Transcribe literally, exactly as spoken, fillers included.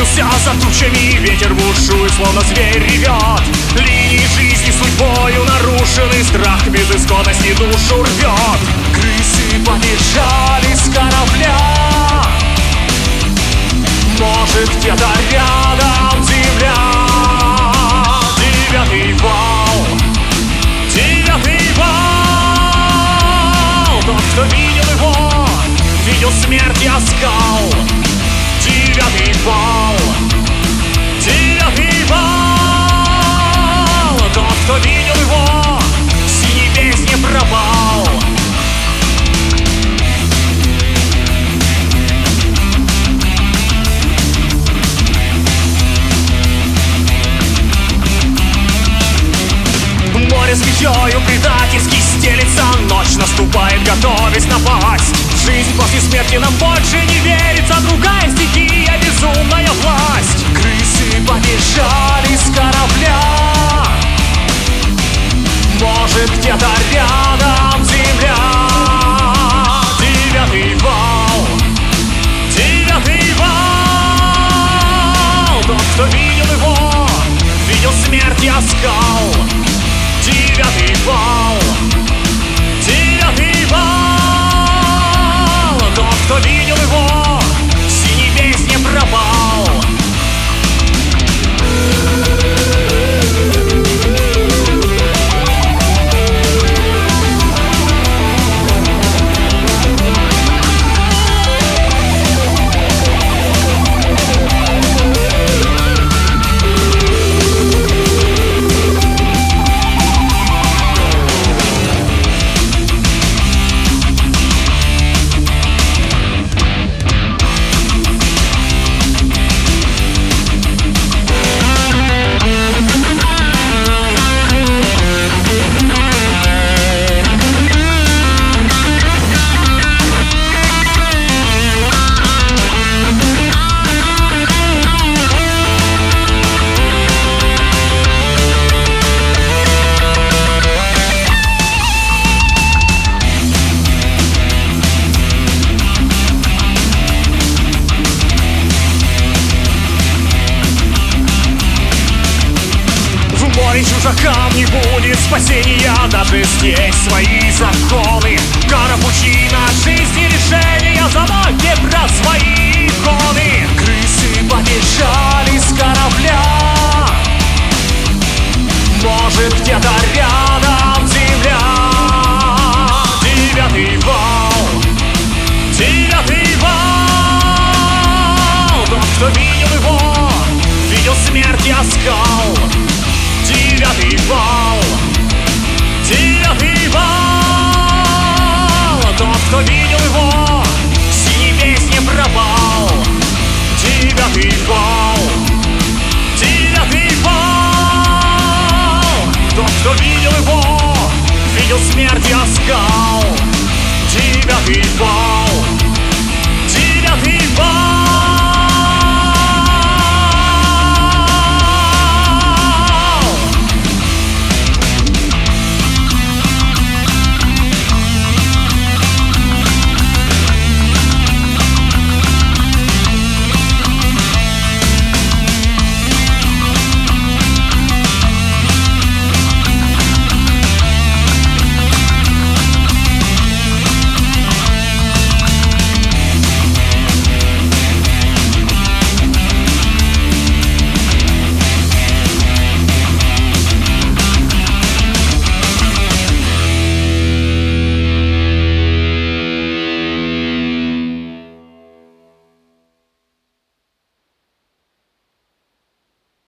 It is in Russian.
скрылся за тучами, ветер бушует, словно зверь ревет. Линии жизни судьбою нарушены, страх безысходности душу рвет. Крысы побежали с корабля, может, где-то рядом земля. Девятый вал, девятый вал. Тот, кто видел его, видел смерть и оскал. Девятый вал, девятый вал. Тот, кто видел его, с небес не пропал. Море свечою предательски стелится, ночь наступает, готовясь напасть. Жизнь после смерти нам больше не верится, другая стихия, безумная власть. Крысы побежали с корабля, может, где-то рядом земля. Девятый вал, девятый вал. Тот, кто видел его, видел смерть и оскал. Девятый вал, девятый вал. Тот, кто видел его, с небес не пропал. Чужакам не будет спасения, даже здесь свои законы. Гора пучина жизни, решения, забудьте про свои иконы. Крысы побежали с корабля, может, где-то рядом земля. Девятый вал, девятый вал. Тот, кто видел его, видел смерть и оскал. Девятый вал, девятый вал. Тот, кто видел его, с небес не пропал. Девятый вал, девятый вал. Тот, кто видел его, видел смерть и оскал. Девятый вал.